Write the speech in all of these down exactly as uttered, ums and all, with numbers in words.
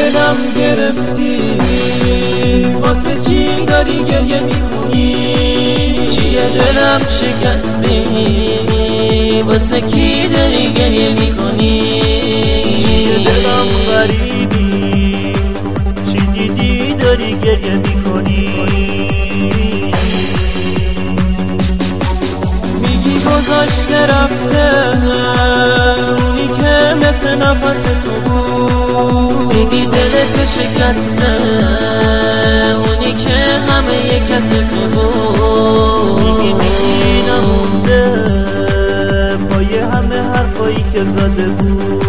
دلم گرفتی، واسه چی داری گریه میکنی؟ چیه دلم شکستی، واسه کی داری گریه میکنی؟ چیه دلم غریبی، چی دیدی داری گریه میکنی؟ میگی گذاشته رفته اونی که مثل نفس تو بود، میگی دلت شکسته اونی که همه ی کس تو بود، میگی میگی نمونده پای همه حرفایی که زده بود.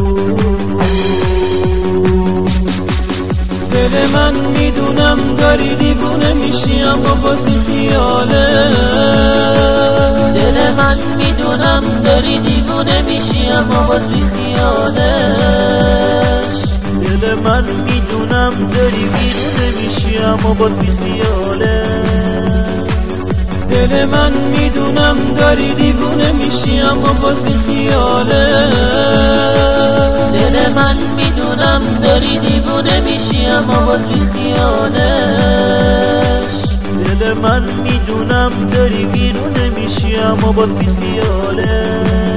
دل من میدونم داری دیوونه میشی اما باز بی خیاله، دل من میدونم داری دیوونه میشی اما باز بی خیالش، دل من میدونم داری بیرونه میشی اما باز بی خیاله، دل من میدونم داری دیوونه میشی اما باز بی خیاله، دل من میدونم داری دیوونه میشی اما باز بی خیالش، دل من میدونم داری بیرونه میشی اما باز بی خیاله.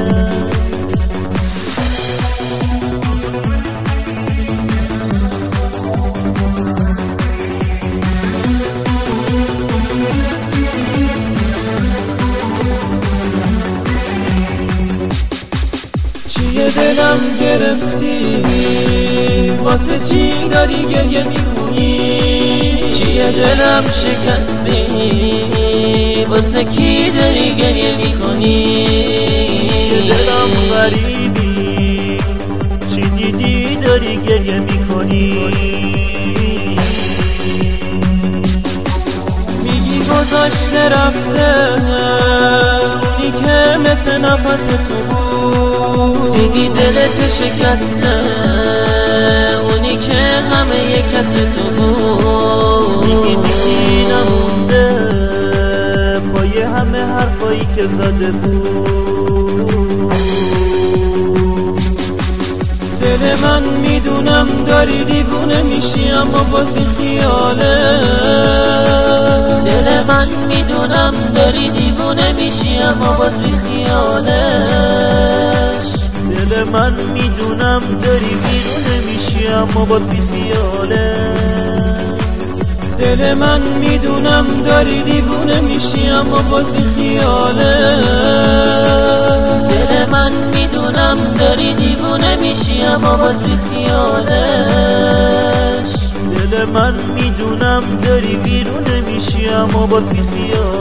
چیه دلم گرفتی، واسه چی داری گریه میکنی؟ چیه دلم شکستی، واسه کی داری گریه میکنی؟ چیه دلم غریبی، چی دیدی داری گریه میکنی؟ میگی گذاشته رفته اونی که مثل نفس تو بود، میگی دلت شکسته اونی که همه ی کس تو بود، میگی میگی نمونده پای همه حرفایی که زده بود. دل من میدونم داری دیوونه میشی اما باز بی خیاله، دل من میدونم داری دیوونه میشی اما باز بی خیالش، دل من میدونم داری بیرونه میشی اما باز بی خیاله، دل من میدونم داری دیوونه میشی اما باز بی خیاله، دل من میدونم داری دیوونه میشی اما باز بی خیالش، دل من میدونم داری بیرونه میشی اما باز بی خیاله.